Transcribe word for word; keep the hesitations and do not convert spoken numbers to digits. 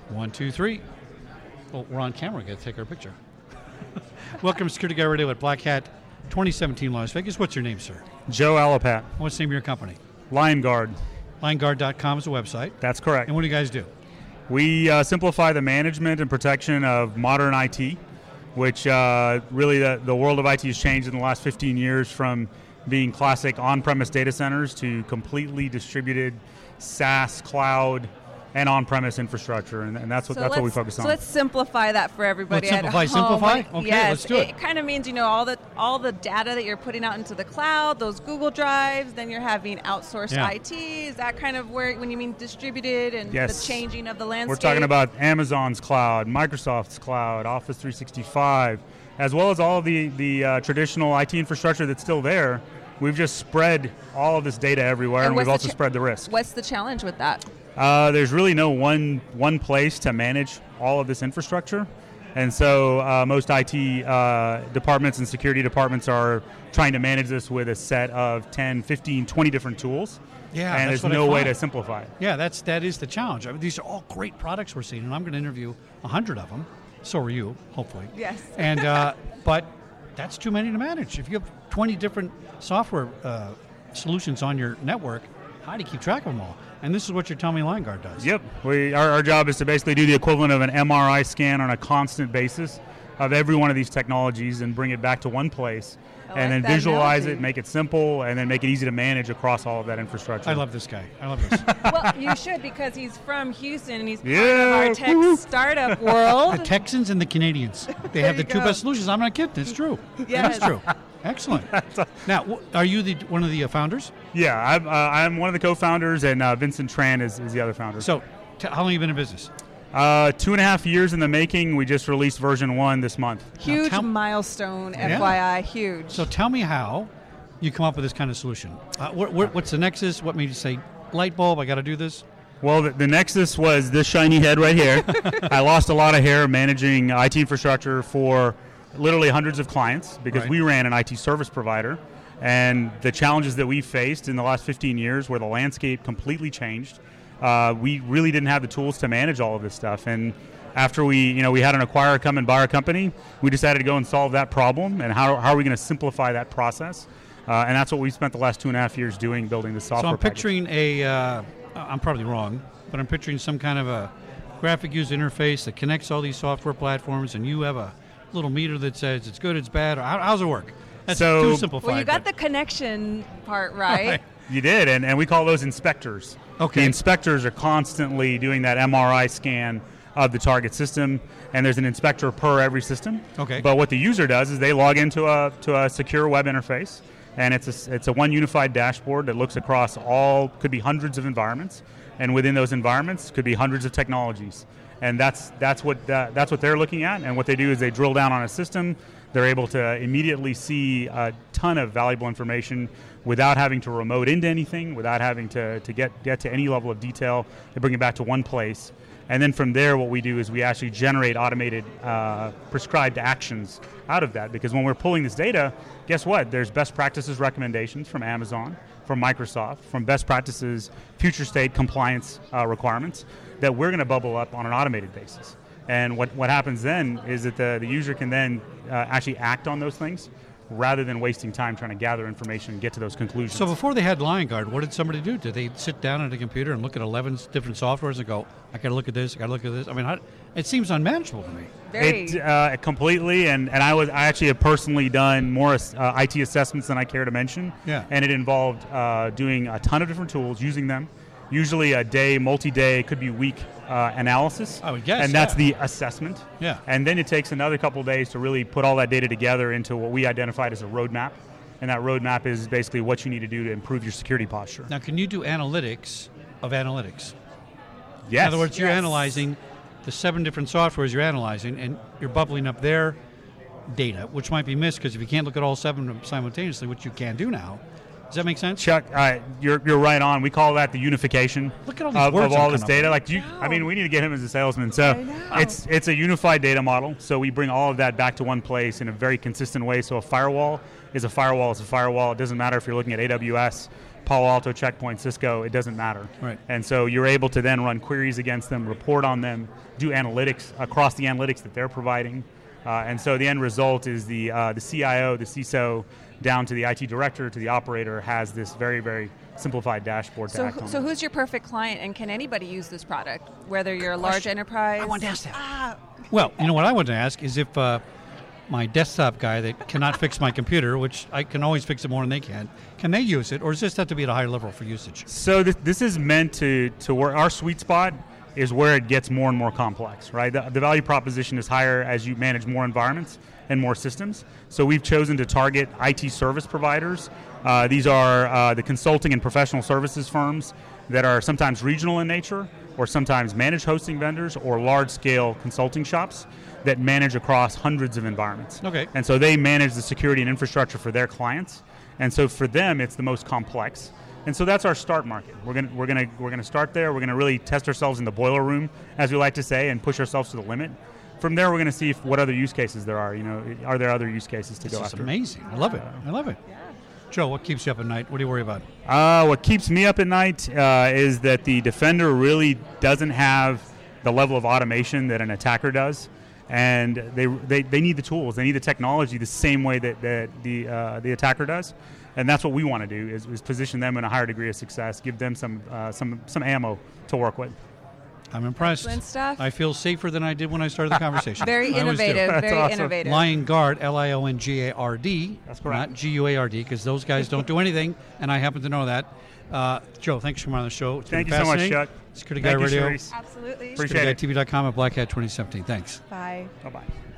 One, two, three. Well, we're on camera. Got to take our picture. Welcome to Security Guy Radio at Black Hat twenty seventeen Las Vegas. What's your name, sir? Joe Alapat. What's the name of your company? Lion Guard. lion guard dot com is the website. That's correct. And what do you guys do? We uh, simplify the management and protection of modern I T, which uh, really the, the world of I T has changed in the last fifteen years from being classic on-premise data centers to completely distributed SaaS, cloud, and on-premise infrastructure, and, and that's what so that's what we focus so on. So let's simplify that for everybody Let's simplify, at home. simplify? Okay, yes, let's do it. It kind of means, you know, all the all the data that you're putting out into the cloud, those Google Drives, then you're having outsourced Yeah. I T. Is that kind of where, when you mean distributed and Yes. the changing of the landscape? We're talking about Amazon's cloud, Microsoft's cloud, Office three sixty-five, as well as all of the, the uh, traditional I T infrastructure that's still there. We've just spread all of this data everywhere, and, And we've what's also the cha- spread the risk. What's the challenge with that? Uh, there's really no one one place to manage all of this infrastructure. And so uh, most I T uh, departments and security departments are trying to manage this with a set of ten, fifteen, twenty different tools. Yeah, and that's there's what I no way find. to simplify it. Yeah, that's that is the challenge. I mean, these are all great products we're seeing, and I'm going to interview a hundred of them. So are you, hopefully. Yes. And uh, but that's too many to manage. If you have twenty different software uh, solutions on your network, how do you keep track of them all? And this is what you're telling me Lion Guard does. Yep. We, our, our job is to basically do the equivalent of an M R I scan on a constant basis of every one of these technologies and bring it back to one place. I and like then that visualize analogy. it, make it simple, and then make it easy to manage across all of that infrastructure. I love this guy. I love this. Well, you should, because he's from Houston and he's part Yeah, of our tech woo-hoo. startup world. The Texans and the Canadians. They There have the you two go. best solutions. I'm not kidding. It's true. Yes. It's true. Excellent. Now, wh- are you the one of the uh, founders? Yeah, I'm, uh, I'm one of the co-founders, and uh, Vincent Tran is, is the other founder. So, t- how long have you been in business? Uh, two and a half years in the making. We just released version one this month. Huge tell- milestone, Yeah. F Y I, huge. So, tell me how you come up with this kind of solution. Uh, wh- wh- what's the nexus? What made you say, light bulb, I got to do this? Well, the, the nexus was this shiny head right here. I lost a lot of hair managing I T infrastructure for literally hundreds of clients because Right. we ran an I T service provider. And the challenges that we faced in the last fifteen years where the landscape completely changed, uh, we really didn't have the tools to manage all of this stuff. And after we, you know, we had an acquirer come and buy our company, we decided to go and solve that problem. And how, how are we going to simplify that process? Uh, and that's what we spent the last two and a half years doing, building the software So, I'm package. picturing a, uh, I'm probably wrong, but I'm picturing some kind of a graphic user interface that connects all these software platforms, and you have a little meter that says it's good, it's bad. Or how, how's it work? That's So- too simplified. well, you got but- the connection part right. You did, and, and we call those inspectors. Okay. The inspectors are constantly doing that M R I scan of the target system, and there's an inspector per every system. Okay. But what the user does is they log into a to a secure web interface, and it's a, it's a one unified dashboard that looks across all, could be hundreds of environments, and within those environments could be hundreds of technologies. And that's that's what that, that's what they're looking at, and what they do is they drill down on a system. They're able to immediately see a ton of valuable information without having to remote into anything, without having to, to get, get to any level of detail. They bring it back to one place. And then from there, what we do is we actually generate automated uh, prescribed actions out of that. Because when we're pulling this data, guess what? There's best practices recommendations from Amazon, from Microsoft, from best practices, future state compliance uh, requirements that we're going to bubble up on an automated basis. And what, what happens then is that the, the user can then uh, actually act on those things rather than wasting time trying to gather information and get to those conclusions. So before they had Lion Guard, what did somebody do? Did they sit down at a computer and look at eleven different softwares and go, I got to look at this, I got to look at this? I mean, how, it seems unmanageable to me. Very. It uh, completely, and, and I was I actually have personally done more uh, I T assessments than I care to mention. Yeah. And it involved uh, doing a ton of different tools, using them, usually a day, multi-day, could be week uh, analysis. I would guess, And that's yeah. the assessment. Yeah. And then it takes another couple of days to really put all that data together into what we identified as a roadmap. And that roadmap is basically what you need to do to improve your security posture. Now, can you do analytics of analytics? Yes. In other words, you're Yes. analyzing the seven different softwares you're analyzing, and you're bubbling up their data, which might be missed because if you can't look at all seven of them simultaneously, which you can do now, does that make sense? Chuck, uh, you're you're right on. We call that the unification Look at all these of, words of all I'm this coming up data. with. Like, you, I mean, we need to get him as a salesman. So I know. it's it's a unified data model. So we bring all of that back to one place in a very consistent way. So a firewall is a firewall is a firewall. It doesn't matter if you're looking at A W S, Palo Alto, Check Point, Cisco, it doesn't matter. Right. And so you're able to then run queries against them, report on them, do analytics across the analytics that they're providing. Uh, and so the end result is the uh, the C I O, the C I S O, down to the I T director, to the operator, has this very, very simplified dashboard to So, act on. so who's your perfect client, and can anybody use this product, whether you're a large question. enterprise? I wanted to ask that. Ah, Well, you know what I wanted to ask is if uh, my desktop guy that cannot fix my computer, which I can always fix it more than they can, can they use it, or does this have to be at a higher level for usage? So this, this is meant to, to work. Our sweet spot is where it gets more and more complex, right? The, the value proposition is higher as you manage more environments and more systems. So we've chosen to target I T service providers. Uh, these are uh, the consulting and professional services firms that are sometimes regional in nature, or sometimes managed hosting vendors, or large-scale consulting shops that manage across hundreds of environments. Okay. And so they manage the security and infrastructure for their clients. And so for them, it's the most complex. And so that's our start market. We're gonna we're gonna we're gonna start there. We're gonna really test ourselves in the boiler room, as we like to say, and push ourselves to the limit. From there, we're gonna see if, what other use cases there are. You know, are there other use cases to This go is after? amazing. I love it. I love it. Joe, what keeps you up at night? What do you worry about? Uh, what keeps me up at night uh, is that the defender really doesn't have the level of automation that an attacker does, and they they, they need the tools, they need the technology the same way that, that the uh, the attacker does, and that's what we want to do is, is position them in a higher degree of success, give them some uh, some some ammo to work with. I'm impressed. Excellent stuff. I feel safer than I did when I started the conversation. Very I always do. innovative. That's Very awesome. innovative. Lion Guard, L I O N G A R D, That's correct. not G U A R D, because those guys don't do anything, and I happen to know that. Uh, Joe, thanks for coming on the show. It's Thank been you so much, fascinating. Chuck. Security Guy Thank you, Radio. Sharice. Absolutely. Appreciate security guy it. T V dot com at Black Hat twenty seventeen. Thanks. Bye. Bye bye.